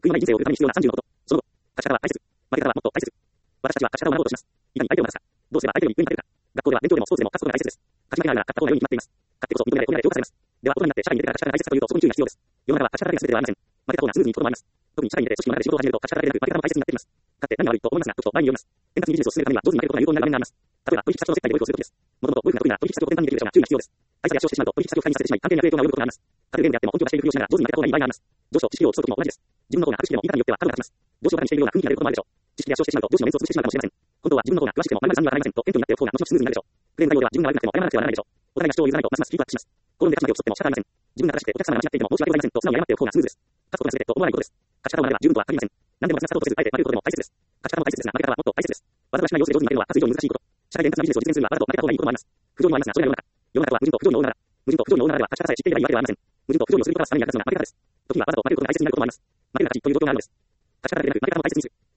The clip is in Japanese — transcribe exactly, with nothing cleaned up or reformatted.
悔いのない人生を送るために必要なさんじゅうのこと。その後、勝ち方は大切。負け方はもっと大切。私たちは勝ち方を学ぼうとします。いかに相手を待つか。どうすれば相手より上に立てるか。学校では勉強でもスポーツでも勝つことが大切です。勝ち負けながら勝った方が良いに決まっています。勝ってこそ認められ、褒められ、評価されます。では、大人になって社会に出てから勝ち方が大切かというと、そこに注意が必要です。世の中は勝ち方だけが全てではありません。負けた方がスムーズにいくこともあります。特に社会に出て組織の中で仕事を始めると、勝ち方だけでなく負け方も大切になっています。勝って何が悪いと思いますが、時と場合によります。円滑にビジネスを進めるためには上手に負けることが有効になる場面があります。例えば、取引先との接待でゴルフをするときです。もともとゴルフが得意なら取引先を転換にできるでしょうが注意が必要です。愛されや主張してしまうと取引先を不快にさせてしまい、関係に悪い影響が及ぶことがあります。たとえゲームであっても本気を出しているふりをしながら上手に負けた方がいい場合があります。上司と知識を競うときも同じです。自分の方が博識でも言い方によっては角が立ちます。上司をバカにしているような雰囲気が出ることもあるでしょう。知識で主張してしまうと上司のメンツを潰してしまうかもしれません。本当は自分の方が詳しくても〇〇さんにはならないませんと謙虚になっておく方が後々スムーズになるでしょう。クレーム内容では自分が悪くなくても謝らなくてはならないでしょう。お互いが主張を譲らないとますますヒートアップします。口論で勝ち負けを競っても仕方ありません。自分が正しくてお客様が間違っていても申し訳ございませんと素直に謝っておく方がスムーズです。勝つことが全てと思わないことです。勝ち方を学べば十分とは限りません。何でも間違ったことせずあえて負けることでも大切です。勝ち方も大切ですが負け方はもっと大切です。技がしない様子で上手に負けるのは数以上に難しいこと。社会伝達なビジネスを実践するにはわざと負けた方がいいこともあります。不条理もありますが、それが世の中。世の中は無人と不条理を追うなら、無人と不条理を追うならでは勝ち方さえ知っていればいいわけではありません。無人と不条理をすることがさらに役立つのが負け方です。時にはわざと負けることが大切になることもあります。負けるが勝ちという状況があるのです。勝ち方だけでなく負け方も大切にする。